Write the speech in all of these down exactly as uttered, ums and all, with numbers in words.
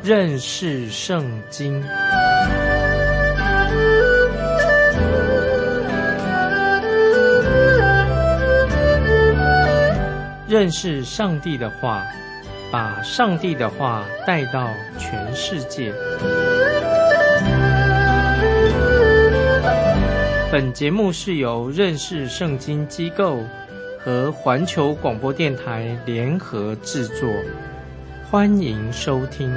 认识圣经。认识上帝的话，把上帝的话带到全世界。本节目是由认识圣经机构和环球广播电台联合制作，欢迎收听。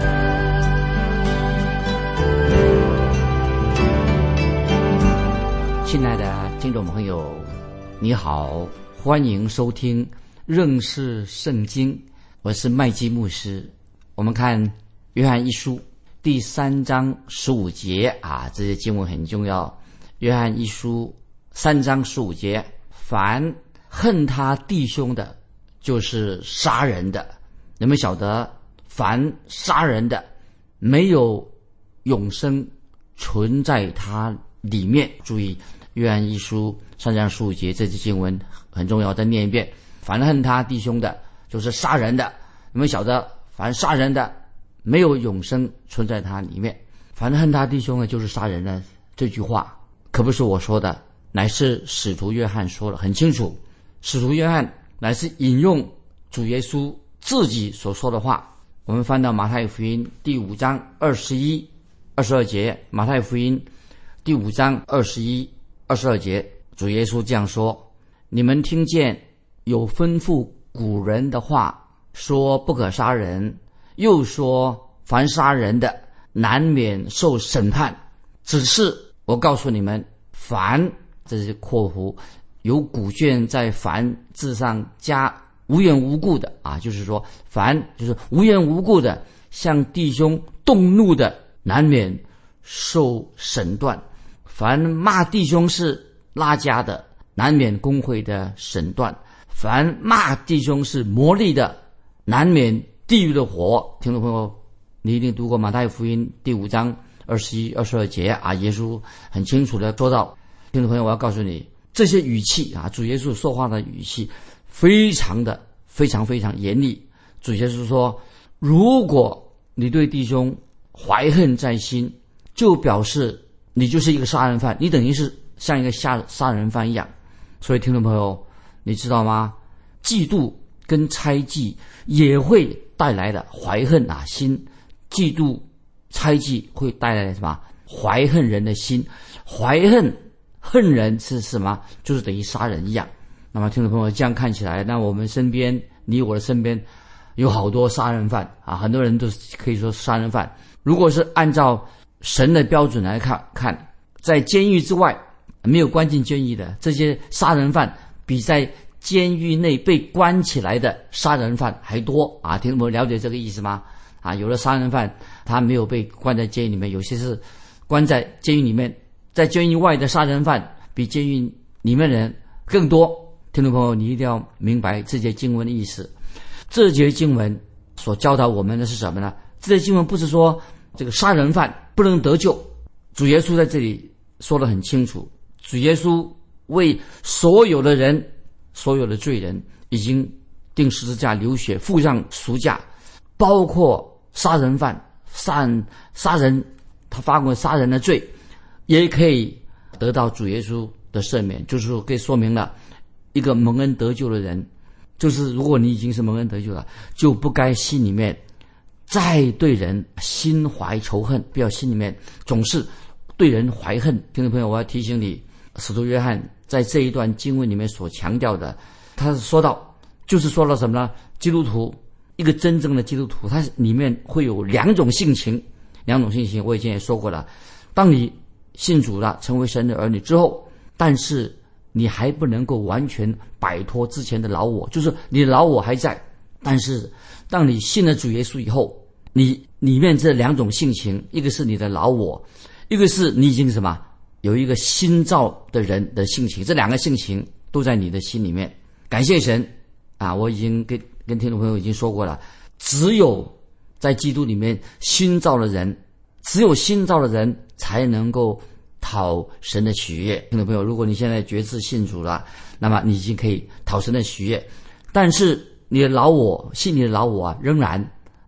亲爱的听众朋友，你好，欢迎收听认识圣经，我是麦基牧师。我们看约翰一书第三章十五节啊，这些经文很重要。约翰一书三章十五节，凡恨他弟兄的，就是杀人的。你们晓得，凡杀人的，没有永生存在他里面。注意，约翰一书三章十五节，这节经文很重要，再念一遍。凡恨他弟兄的，就是杀人的。你们晓得，凡杀人的，没有永生存在他里面。凡恨他弟兄的，就是杀人的。这句话可不是我说的，乃是使徒约翰说的，很清楚。使徒约翰乃是引用主耶稣自己所说的话。我们翻到马太福音第五章二十一、二十二节。马太福音第五章二十一、二十二节，主耶稣这样说：你们听见有吩咐古人的话，说不可杀人，又说凡杀人的难免受审判。只是我告诉你们，凡，这是括弧，有古卷在凡字上加无缘无故的啊，就是说凡就是无缘无故的向弟兄动怒的，难免受审断。凡骂弟兄是拉加的，难免公会的审断。凡骂弟兄是魔力的，难免地狱的火。听众朋友，你一定读过马太福音第五章二十一、二十二节啊，耶稣很清楚的说到。听众朋友，我要告诉你，这些语气啊，主耶稣说话的语气非常的非常非常严厉。主耶稣说，如果你对弟兄怀恨在心，就表示你就是一个杀人犯，你等于是像一个杀杀人犯一样。所以听众朋友，你知道吗？嫉妒跟猜忌也会带来的怀恨啊心，嫉妒猜忌会带来什么？怀恨人的心，怀恨恨人是什么？就是等于杀人一样。那么听众朋友，这样看起来，那我们身边，你我的身边有好多杀人犯啊，很多人都可以说杀人犯。如果是按照神的标准来看，看在监狱之外没有关进监狱的这些杀人犯，比在监狱内被关起来的杀人犯还多啊！听众朋友了解这个意思吗？啊，有的杀人犯他没有被关在监狱里面，有些是关在监狱里面，在监狱外的杀人犯比监狱里面的人更多。听众朋友，你一定要明白这节经文的意思。这节经文所教导我们的是什么呢？这节经文不是说这个杀人犯不能得救，主耶稣在这里说得很清楚，主耶稣为所有的人，所有的罪人已经钉十字架流血，付上赎价，包括杀人犯，杀人杀人他犯过杀人的罪，也可以得到主耶稣的赦免。就是说可以说明了一个蒙恩得救的人，就是如果你已经是蒙恩得救了，就不该心里面再对人心怀仇恨，不要心里面总是对人怀恨。听众朋友，我要提醒你，使徒约翰在这一段经文里面所强调的，他是说到，就是说到什么呢？基督徒，一个真正的基督徒，他里面会有两种性情，两种性情我以前也说过了。当你信主了，成为神的儿女之后，但是你还不能够完全摆脱之前的老我，就是你的老我还在。但是当你信了主耶稣以后，你里面这两种性情，一个是你的老我，一个是你已经什么有一个新造的人的性情，这两个性情都在你的心里面。感谢神啊！我已经跟跟听众朋友已经说过了，只有在基督里面新造的人，只有新造的人才能够讨神的喜悦。听众朋友，如果你现在决志信主了，那么你已经可以讨神的喜悦。但是你的老我，信你的老我啊，仍然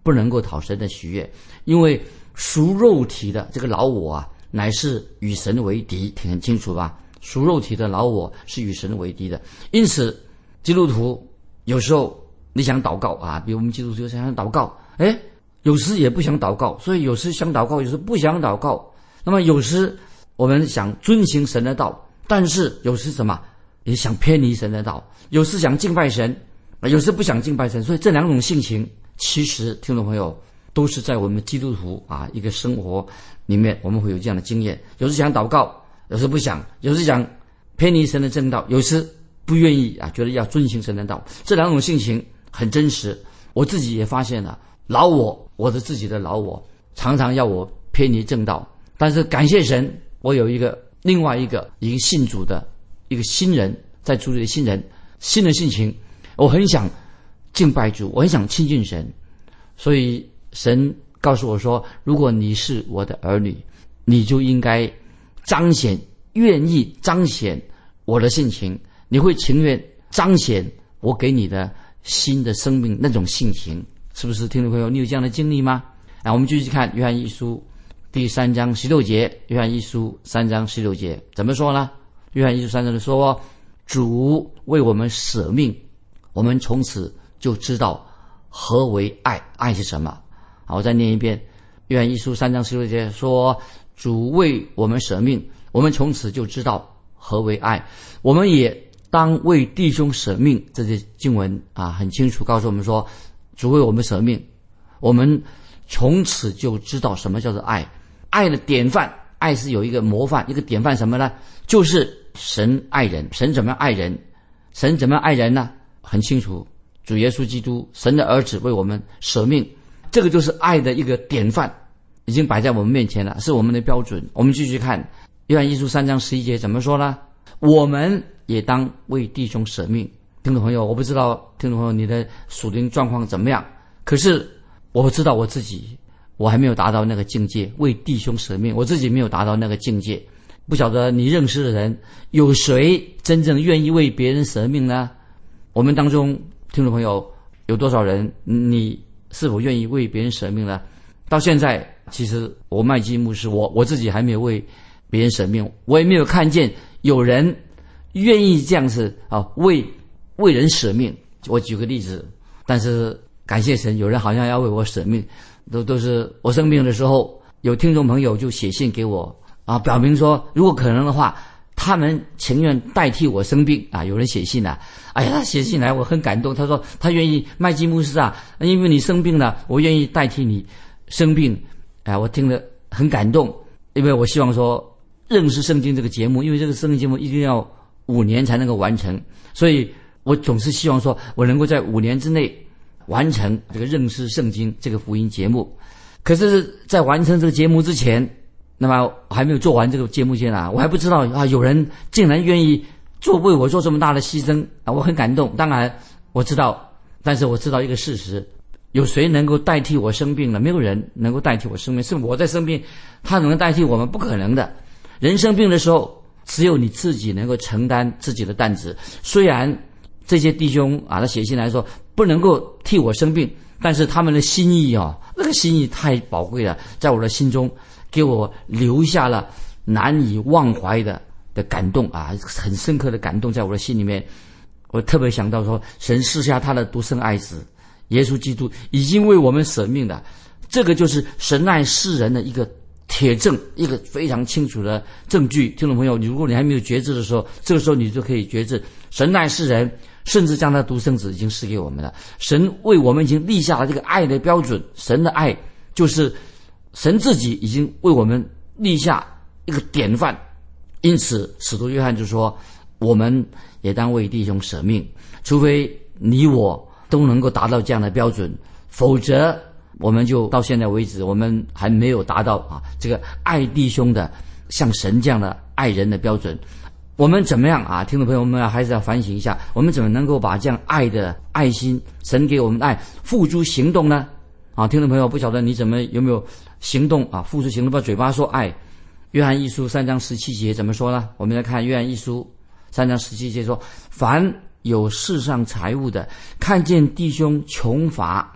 不能够讨神的喜悦，因为属肉体的这个老我啊，乃是与神为敌，听很清楚吧？属肉体的老我是与神为敌的。因此基督徒有时候你想祷告啊，比如我们基督徒想祷告，诶，有时也不想祷告，所以有时想祷告，有时不想祷告。那么有时我们想遵行神的道，但是有时什么也想偏离神的道，有时想敬拜神，有时不想敬拜神。所以这两种性情，其实听众朋友都是在我们基督徒啊一个生活里面，我们会有这样的经验。有时想祷告，有时不想，有时想偏离神的正道，有时不愿意啊，觉得要遵行神的道。这两种性情很真实，我自己也发现了，老我，我的自己的老我，常常要我偏离正道。但是感谢神，我有一个另外一个一个信主的一个新人，在主里的新人，新的性情，我很想敬拜主，我很想亲近神。所以神告诉我说，如果你是我的儿女，你就应该彰显，愿意彰显我的性情，你会情愿彰显我给你的新的生命那种性情。是不是听众朋友，你有这样的经历吗？啊，我们继续看约翰一书第三章十六节。约翰一书三章十六节怎么说呢？约翰一书三章说，主为我们舍命，我们从此就知道何为爱。爱是什么？好，我再念一遍。约翰一书三章十六节说，主为我们舍命，我们从此就知道何为爱。我们也当为弟兄舍命。这些经文啊很清楚告诉我们说，主为我们舍命，我们从此就知道什么叫做爱。爱的典范，爱是有一个模范，一个典范什么呢？就是神爱人。神怎么样爱人？神怎么样爱人呢？很清楚，主耶稣基督，神的儿子为我们舍命，这个就是爱的一个典范，已经摆在我们面前了，是我们的标准。我们继续看约翰一书三章十一节怎么说呢？我们也当为弟兄舍命。听众朋友，我不知道听众朋友你的属灵状况怎么样，可是我知道我自己，我还没有达到那个境界，为弟兄舍命，我自己没有达到那个境界。不晓得你认识的人，有谁真正愿意为别人舍命呢？我们当中听众朋友有多少人，你是否愿意为别人舍命呢？到现在其实我麦基牧师，我我自己还没有为别人舍命，我也没有看见有人愿意这样子啊为为人舍命。我举个例子，但是感谢神，有人好像要为我舍命，都都是我生病的时候，有听众朋友就写信给我啊，表明说如果可能的话，他们情愿代替我生病啊。有人写信啊，哎呀，他写信来我很感动，他说他愿意，麦基牧师啊，因为你生病了，我愿意代替你生病。哎，我听了很感动，因为我希望说认识圣经这个节目，因为这个圣经节目一定要五年才能够完成，所以我总是希望说我能够在五年之内完成这个认识圣经这个福音节目。可是在完成这个节目之前，那么我还没有做完这个节目前啊，我还不知道啊，有人竟然愿意做为我做这么大的牺牲啊，我很感动。当然我知道，但是我知道一个事实，有谁能够代替我生病了？没有人能够代替我生病，是我在生病，他能代替我们？不可能的。人生病的时候，只有你自己能够承担自己的担子。虽然这些弟兄啊，他写信来说不能够替我生病，但是他们的心意啊，那个心意太宝贵了，在我的心中给我留下了难以忘怀的的感动啊，很深刻的感动在我的心里面。我特别想到说，神赐下他的独生爱子耶稣基督已经为我们舍命了，这个就是神爱世人的一个铁证，一个非常清楚的证据。听众朋友，如果你还没有觉知的时候，这个时候你就可以觉知，神爱世人，甚至将他独生子已经赐给我们了。神为我们已经立下了这个爱的标准，神的爱就是神自己已经为我们立下一个典范。因此使徒约翰就说，我们也当为弟兄舍命，除非你我都能够达到这样的标准，否则我们就到现在为止，我们还没有达到啊这个爱弟兄的像神这样的爱人的标准。我们怎么样啊？听众朋友们还是要反省一下，我们怎么能够把这样爱的爱心，神给我们的爱付诸行动呢？啊，听众朋友，不晓得你怎么有没有行动啊？付诸行动，把嘴巴说爱。约翰一书三章十七节怎么说呢？我们来看约翰一书三章十七节说，凡有世上财物的，看见弟兄穷乏，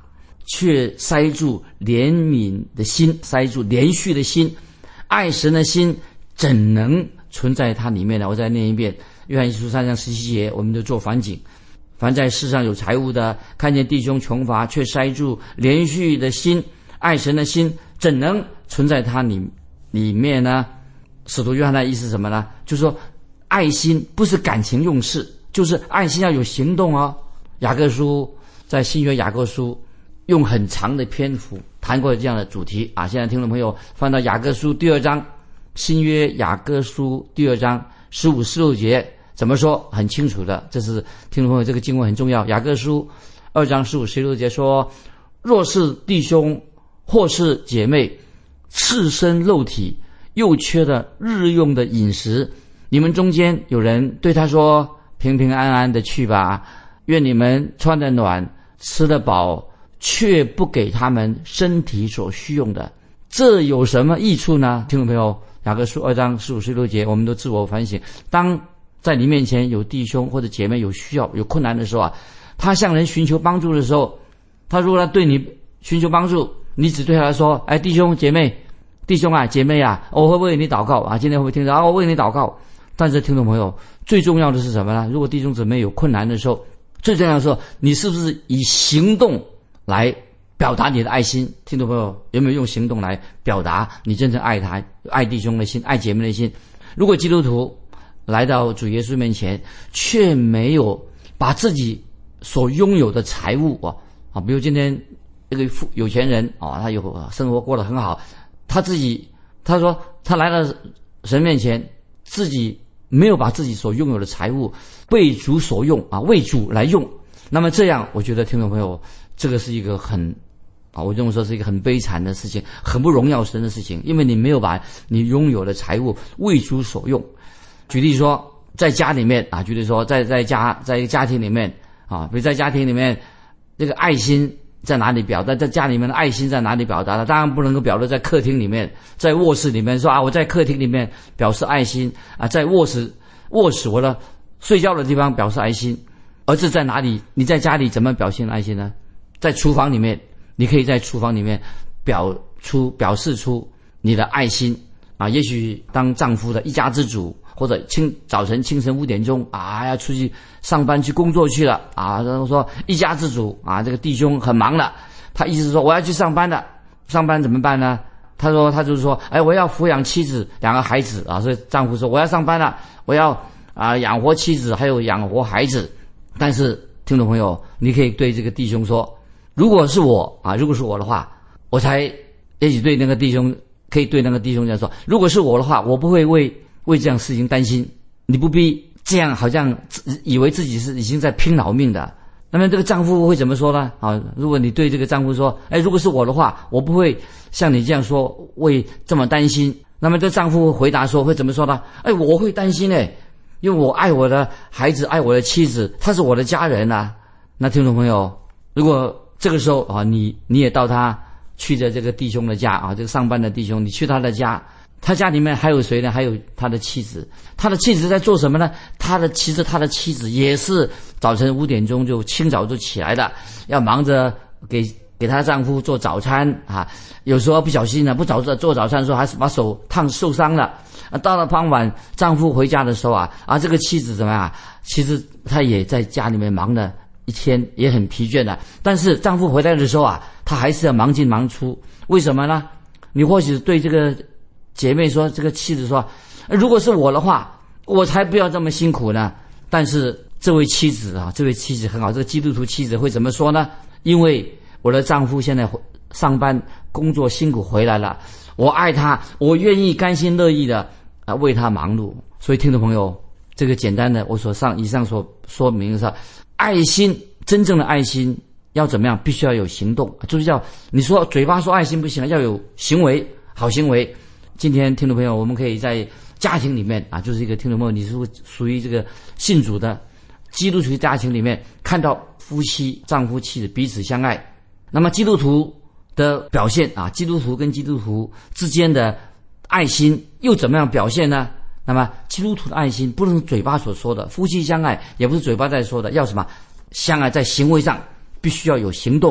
却塞住怜悯的心，塞住连续的心，爱神的心怎能存在他里面呢？我再念一遍，约翰一书三章十七节，我们就做反景。凡在世上有财物的，看见弟兄穷乏，却塞住连续的心，爱神的心怎能存在他里里面呢？使徒约翰的意思是什么呢？就是说爱心不是感情用事，就是爱心要有行动哦。雅各书在新约雅各书用很长的篇幅谈过这样的主题啊。现在听众朋友翻到雅各书第二章，新约雅各书第二章十五十六节怎么说？很清楚的，这是听众朋友这个经文很重要。雅各书二章十五十六节说：若是弟兄或是姐妹赤身肉体，又缺了日用的饮食，你们中间有人对他说：平平安安的去吧，愿你们穿得暖，吃得饱，却不给他们身体所需用的，这有什么益处呢？听众朋友，雅各书二章十五十六节，我们都自我反省。当在你面前有弟兄或者姐妹有需要有困难的时候啊，他向人寻求帮助的时候，他如果他对你寻求帮助，你只对他说：哎，弟兄姐妹弟兄啊姐妹啊，我会为你祷告啊，今天会不会听到啊？我为你祷告。但是听众朋友，最重要的是什么呢？如果弟兄姊妹有困难的时候，最重要的时候，你是不是以行动来表达你的爱心？听众朋友，有没有用行动来表达你真正爱他、爱弟兄的心、爱姐妹的心？如果基督徒来到主耶稣面前，却没有把自己所拥有的财物啊啊，比如今天一个富有钱人啊，他有生活过得很好，他自己他说他来到神面前，自己没有把自己所拥有的财物为主所用啊，为主来用。那么这样，我觉得听众朋友，这个是一个很啊，我认为说是一个很悲惨的事情，很不荣耀神的事情，因为你没有把你拥有的财物为主所用。举例说，在家里面啊，举例说，在在家在一个家庭里面啊，比如在家庭里面，这个爱心在哪里表达？在家里面的爱心在哪里表达的？当然不能够表达在客厅里面，在卧室里面说啊，我在客厅里面表示爱心啊，在卧室卧室我的睡觉的地方表示爱心，而是在哪里？你在家里怎么表现爱心呢？在厨房里面，你可以在厨房里面表出表示出你的爱心啊。也许当丈夫的一家之主，或者清早晨清晨五点钟啊，要出去上班去工作去了啊。然后说一家之主啊，这个弟兄很忙了，他意思说我要去上班了，上班怎么办呢？他说他就是说，哎，我要抚养妻子两个孩子啊，所以丈夫说我要上班了，我要啊养活妻子还有养活孩子。但是听众朋友，你可以对这个弟兄说，如果是我啊，如果是我的话，我才也许对那个弟兄可以对那个弟兄这样说，如果是我的话，我不会为为这样事情担心，你不必这样好像以为自己是已经在拼老命的。那么这个丈夫会怎么说呢？啊，如果你对这个丈夫说，哎，如果是我的话，我不会像你这样说，为这么担心。那么这丈夫回答说，会怎么说呢？哎，我会担心哎，因为我爱我的孩子，爱我的妻子，他是我的家人啊。那听众朋友，如果这个时候啊，你你也到他去的这个弟兄的家啊，这个上班的弟兄，你去他的家，他家里面还有谁呢？还有他的妻子。他的妻子在做什么呢？他的其实他的妻子也是早晨五点钟就清早就起来了，要忙着给给她丈夫做早餐啊。有时候不小心呢，不早做早餐的时候，还是把手烫受伤了。啊，到了傍晚，丈夫回家的时候啊，啊，这个妻子怎么样？其实她也在家里面忙了一天，也很疲倦的。但是丈夫回来的时候啊，她还是要忙进忙出。为什么呢？你或许对这个姐妹说，这个妻子说，如果是我的话，我才不要这么辛苦呢。但是这位妻子啊，这位妻子很好，这个基督徒妻子会怎么说呢？因为我的丈夫现在上班工作辛苦回来了，我爱他，我愿意甘心乐意的啊为他忙碌。所以听众朋友，这个简单的我所上以上所说明的是，爱心真正的爱心要怎么样？必须要有行动，就是要你说嘴巴说爱心不行，要有行为，好行为。今天听众朋友，我们可以在家庭里面啊，就是一个听众朋友，你是属于这个信主的基督徒家庭里面，看到夫妻丈夫妻子彼此相爱，那么基督徒的表现啊，基督徒跟基督徒之间的爱心又怎么样表现呢？那么基督徒的爱心不能嘴巴所说的，夫妻相爱也不是嘴巴在说的，要什么？相爱在行为上必须要有行动，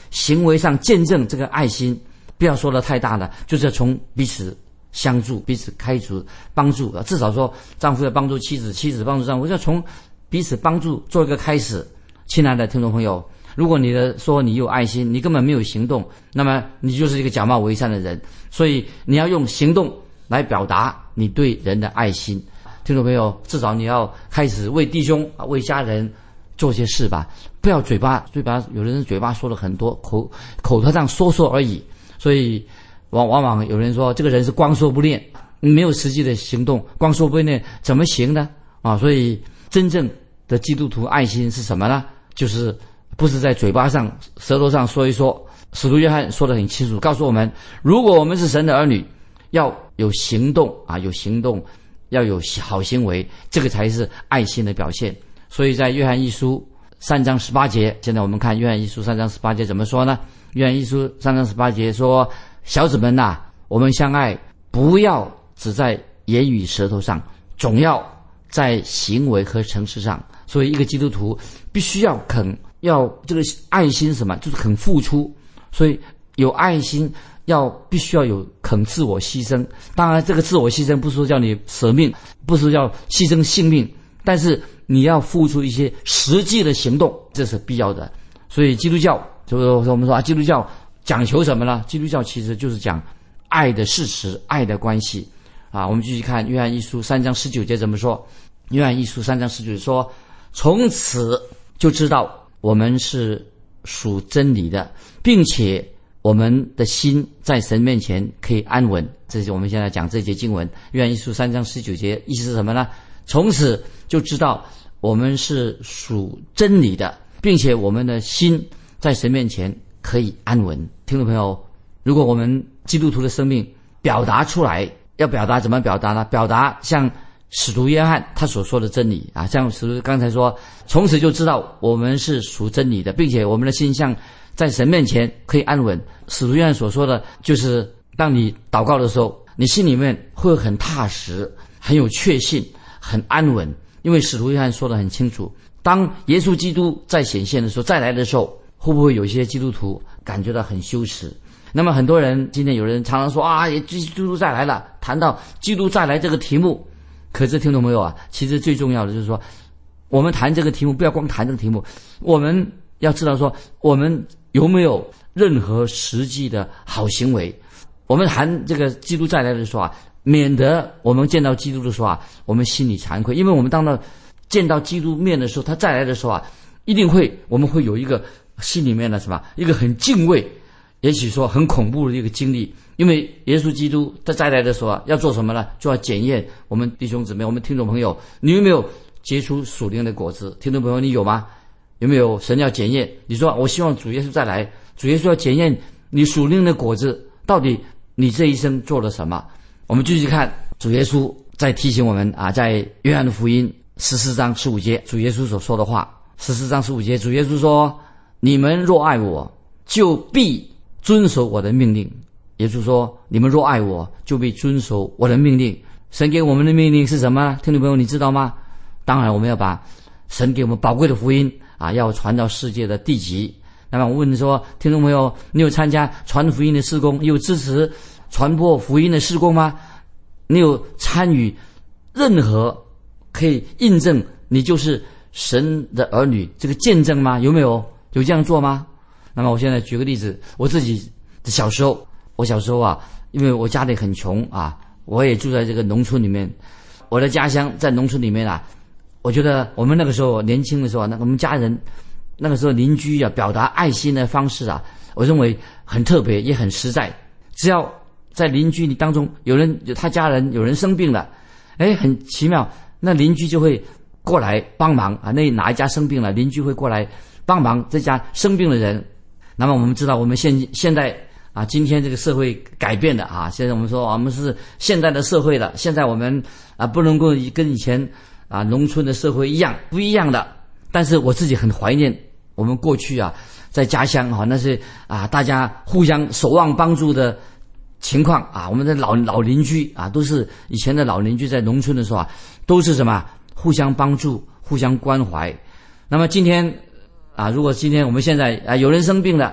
行为上见证这个爱心，不要说的太大了，就是要从彼此相助，彼此开除帮助，至少说丈夫要帮助妻子，妻子帮助丈夫，要从彼此帮助做一个开始。亲爱的听众朋友，如果你的说你有爱心，你根本没有行动，那么你就是一个假冒伪善的人。所以你要用行动来表达你对人的爱心。听众朋友，至少你要开始为弟兄为家人做些事吧，不要嘴巴嘴巴有的人嘴巴说了很多，口口头上说说而已。所以往往往有人说这个人是光说不练，没有实际的行动，光说不练怎么行呢？啊，所以真正的基督徒爱心是什么呢？就是不是在嘴巴上舌头上说一说。使徒约翰说得很清楚，告诉我们，如果我们是神的儿女，要有行动啊，有行动，要有好行为，这个才是爱心的表现。所以在约翰一书三章十八节，现在我们看约翰一书三章十八节怎么说呢？约翰一书三章十八节说，小子们呐，我们相爱，不要只在言语舌头上，总要在行为和诚实上。所以一个基督徒必须要肯，要这个爱心什么，就是肯付出。所以有爱心要必须要有肯自我牺牲。当然这个自我牺牲不是说叫你舍命，不是要牺牲性命，但是你要付出一些实际的行动，这是必要的。所以基督教就是我们说啊，基督教讲求什么呢？基督教其实就是讲爱的事实，爱的关系啊。我们继续看约翰一书三章十九节怎么说。约翰一书三章十九节说，从此就知道我们是属真理的，并且我们的心在神面前可以安稳。这是我们现在讲这节经文，约翰一书三章十九节，意思是什么呢？从此就知道我们是属真理的，并且我们的心在神面前可以安稳。听众朋友，如果我们基督徒的生命表达出来，要表达怎么表达呢？表达像使徒约翰他所说的真理啊，像使徒刚才说，从此就知道我们是属真理的，并且我们的心像在神面前可以安稳。使徒约翰所说的就是当你祷告的时候，你心里面会很踏实，很有确信，很安稳。因为使徒约翰说得很清楚，当耶稣基督再显现的时候，再来的时候，会不会有些基督徒感觉到很羞耻？那么很多人今天有人常常说啊，基督再来了，谈到基督再来这个题目，可是听众朋友啊，其实最重要的就是说，我们谈这个题目，不要光谈这个题目，我们要知道说，我们有没有任何实际的好行为。我们谈这个基督再来的时候啊，免得我们见到基督的时候啊，我们心里惭愧。因为我们当到见到基督面的时候，他再来的时候啊，一定会我们会有一个心里面的什么，一个很敬畏，也许说很恐怖的一个经历。因为耶稣基督他再来的时候啊，要做什么呢？就要检验我们弟兄姊妹，我们听众朋友，你有没有结出属灵的果子？听众朋友，你有吗？有没有？神要检验你说，我希望主耶稣再来，主耶稣要检验你属灵的果子，到底你这一生做了什么？我们继续看主耶稣在提醒我们啊，在约翰的福音十四章十五节，主耶稣所说的话。十四章十五节，主耶稣说，你们若爱我，就必遵守我的命令。耶稣说，你们若爱我，就必遵守我的命令。神给我们的命令是什么？听众朋友，你知道吗？当然我们要把神给我们宝贵的福音啊，要传到世界的地极。那么我问你说，听众朋友，你有参加传福音的事工，你有支持传播福音的事工吗？你有参与任何可以印证你就是神的儿女这个见证吗？有没有？有这样做吗？那么我现在举个例子，我自己小时候，我小时候啊，因为我家里很穷啊，我也住在这个农村里面，我的家乡在农村里面啊，我觉得我们那个时候年轻的时候，那我们家人那个时候邻居啊，表达爱心的方式啊，我认为很特别，也很实在。只要在邻居当中有人有他家人有人生病了，哎，很奇妙，那邻居就会过来帮忙啊。那哪一家生病了，邻居会过来帮忙这家生病的人。那么我们知道，我们现现在啊，今天这个社会改变的啊，现在我们说我们是现代的社会了，现在我们啊不能够跟以前啊农村的社会一样，不一样的。但是我自己很怀念我们过去啊，在家乡啊，那是啊大家互相守望帮助的情况啊。我们的老老邻居啊，都是以前的老邻居，在农村的时候啊，都是什么互相帮助、互相关怀。那么今天啊，如果今天我们现在啊有人生病了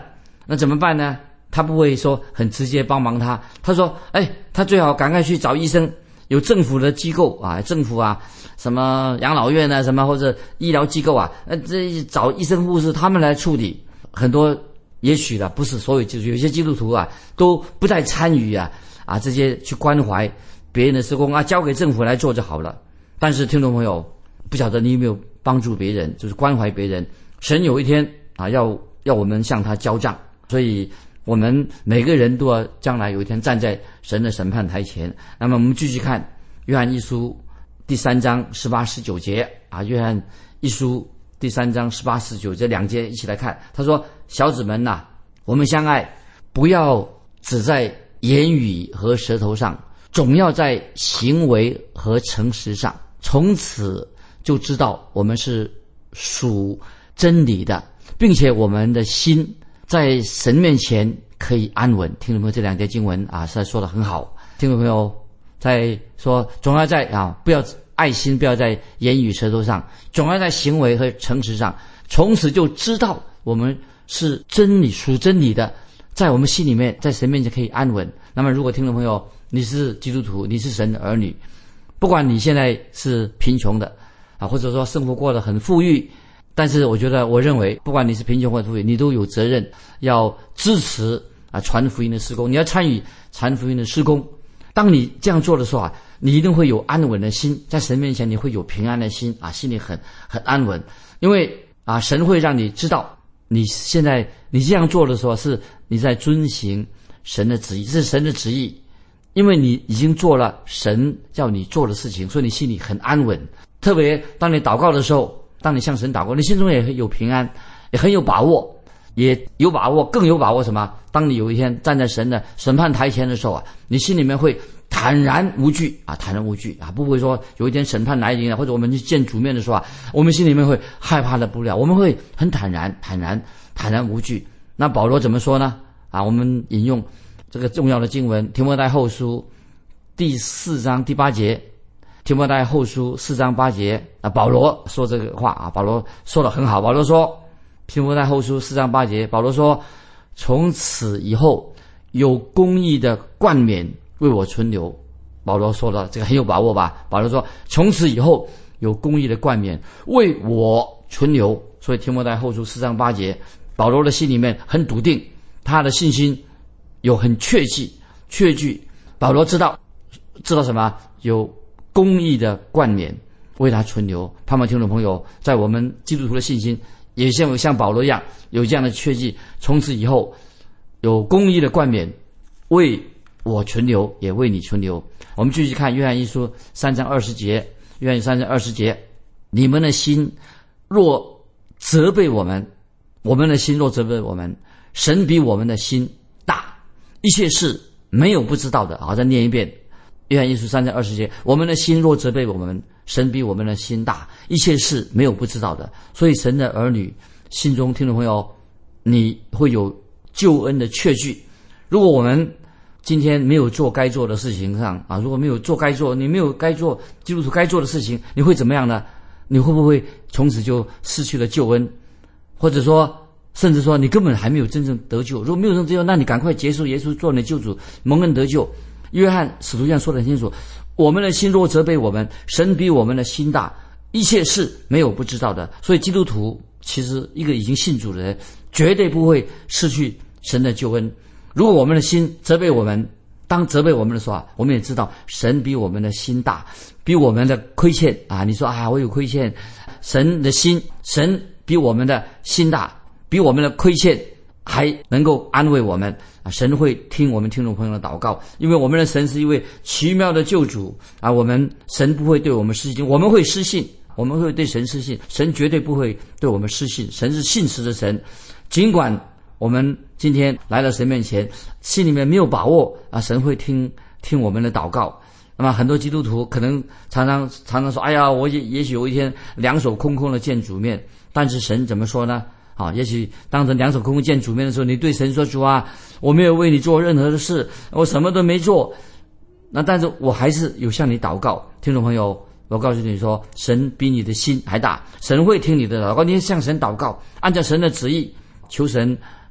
那怎么办呢？他不会说很直接帮忙他，他说哎，他最好赶快去找医生，有政府的机构啊，政府啊，什么养老院啊，什么或者医疗机构啊，呃，这找医生护士他们来处理。很多也许的不是所有，就是有些基督徒啊都不再参与啊啊这些去关怀别人的事工啊，交给政府来做就好了。但是听众朋友，不晓得你有没有帮助别人，就是关怀别人，神有一天啊要要我们向他交账，所以我们每个人都要将来有一天站在神的审判台前。那么我们继续看约翰一书第三章十八十九节啊，约翰一书第三章十八十九这两节一起来看。他说：小子们呐、啊，我们相爱，不要只在言语和舌头上，总要在行为和诚实上，从此就知道我们是属真理的，并且我们的心在神面前可以安稳。听众朋友，这两节经文啊，实在说得很好。听众朋友在说，总要在啊，不要爱心不要在言语舌头上，总要在行为和诚实上，从此就知道我们是真理属真理的，在我们心里面，在神面前可以安稳。那么如果听众朋友你是基督徒，你是神的儿女，不管你现在是贫穷的啊，或者说生活过得很富裕，但是我觉得我认为不管你是贫穷或者富裕，你都有责任要支持啊传福音的事工，你要参与传福音的事工。当你这样做的时候啊，你一定会有安稳的心，在神面前你会有平安的心啊，心里很很安稳。因为啊神会让你知道你现在你这样做的时候是你在遵行神的旨意，这是神的旨意，因为你已经做了神叫你做的事情，所以你心里很安稳。特别当你祷告的时候，当你向神祷告，你心中也很有平安，也很有把握，也有把握，更有把握什么？当你有一天站在神的审判台前的时候啊，你心里面会坦然无惧啊，坦然无惧啊，不会说有一天审判来临了，或者我们去见主面的时候啊，我们心里面会害怕的不了，我们会很坦然、坦然、坦然无惧。那保罗怎么说呢？啊，我们引用这个重要的经文，提摩太后书第四章第八节。提摩太后书四章八节啊，保罗说这个话啊，保罗说得很好。保罗说，提摩太后书四章八节，保罗说：从此以后，有公义的冠冕为我存留。保罗说的这个很有把握吧？保罗说，从此以后有公义的冠冕为我存留。所以提摩太后书四章八节，保罗的心里面很笃定，他的信心有很确据，确据。保罗知道，知道什么？有公义的冠冕为他存留。盼望听众朋友在我们基督徒的信心也像像保罗一样有这样的确据，从此以后有公义的冠冕为我存留，也为你存留。我们继续看约翰一书三章二十节，约翰三章二十节，你们的心若责备我们，我们的心若责备我们，神比我们的心大，一切事没有不知道的。好，再念一遍约翰一书三章二十节，我们的心若责备我们，神比我们的心大，一切事没有不知道的。所以神的儿女心中，听众朋友，你会有救恩的确据。如果我们今天没有做该做的事情上啊，如果没有做该做，你没有该做基督徒该做的事情，你会怎么样呢？你会不会从此就失去了救恩？或者说甚至说你根本还没有真正得救。如果没有真正得救，那你赶快接受耶稣做你的救主，蒙恩得救。约翰使徒这样说得很清楚，我们的心若责备我们，神比我们的心大，一切事没有不知道的。所以基督徒其实一个已经信主的人绝对不会失去神的救恩。如果我们的心责备我们，当责备我们的时候啊，我们也知道神比我们的心大，比我们的亏欠啊，你说啊我有亏欠，神的心神比我们的心大，比我们的亏欠还能够安慰我们啊！神会听我们听众朋友的祷告，因为我们的神是一位奇妙的救主啊！我们神不会对我们失信，我们会失信，我们会对神失信，神绝对不会对我们失信。神是信实的神，尽管我们今天来到神面前，心里面没有把握啊，神会听听我们的祷告。那么很多基督徒可能常常常常说：“哎呀，我也也许有一天两手空空的见主面。”但是神怎么说呢？啊，也许当着两手空空见主面的时候，你对神说：“主啊，我没有为你做任何的事，我什么都没做。”那但是我还是有向你祷告。听众朋友，我告诉你说，神比你的心还大，神会听你的祷告。你向神祷告，按照神的旨意，求神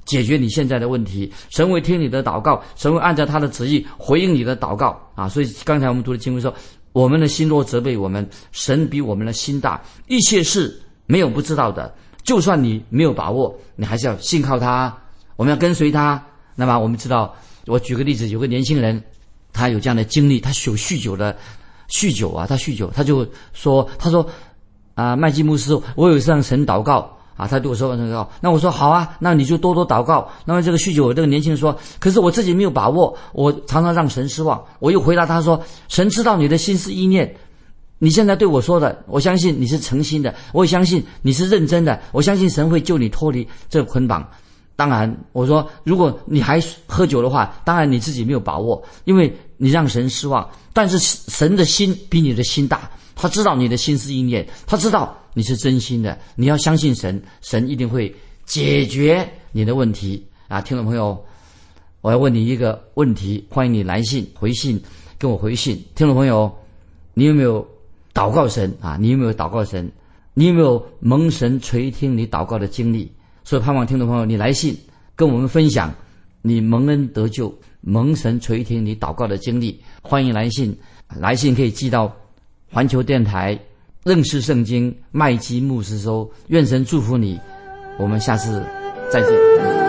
解决你现在的问题，神会听你的祷告，神会按照他的旨意回应你的祷告啊！所以刚才我们读的经文说，我们的心若责备我们，神比我们的心大，一切事没有不知道的。就算你没有把握，你还是要信靠他，我们要跟随他。那么我们知道，我举个例子，有个年轻人，他有这样的经历，他有酗酒的酗酒啊，他酗酒，他就说，他说啊，麦基牧师，我有向神祷告啊，他对我说祷告，那我说好啊，那你就多多祷告。那么这个酗酒这个年轻人说，可是我自己没有把握，我常常让神失望。我又回答他说，神知道你的心思意念，你现在对我说的，我相信你是诚心的，我也相信你是认真的，我相信神会救你脱离这个捆绑。当然我说，如果你还喝酒的话，当然你自己没有把握，因为你让神失望。但是神的心比你的心大，他知道你的心思意念，他知道你是真心的，你要相信神，神一定会解决你的问题啊！听众朋友，我要问你一个问题，欢迎你来信回信跟我回信。听众朋友，你有没有祷告神啊？你有没有祷告神？你有没有蒙神垂听你祷告的经历？所以盼望听众朋友你来信跟我们分享你蒙恩得救、蒙神垂听你祷告的经历。欢迎来信，来信可以寄到环球电台认识圣经麦基牧师收。愿神祝福你，我们下次再见。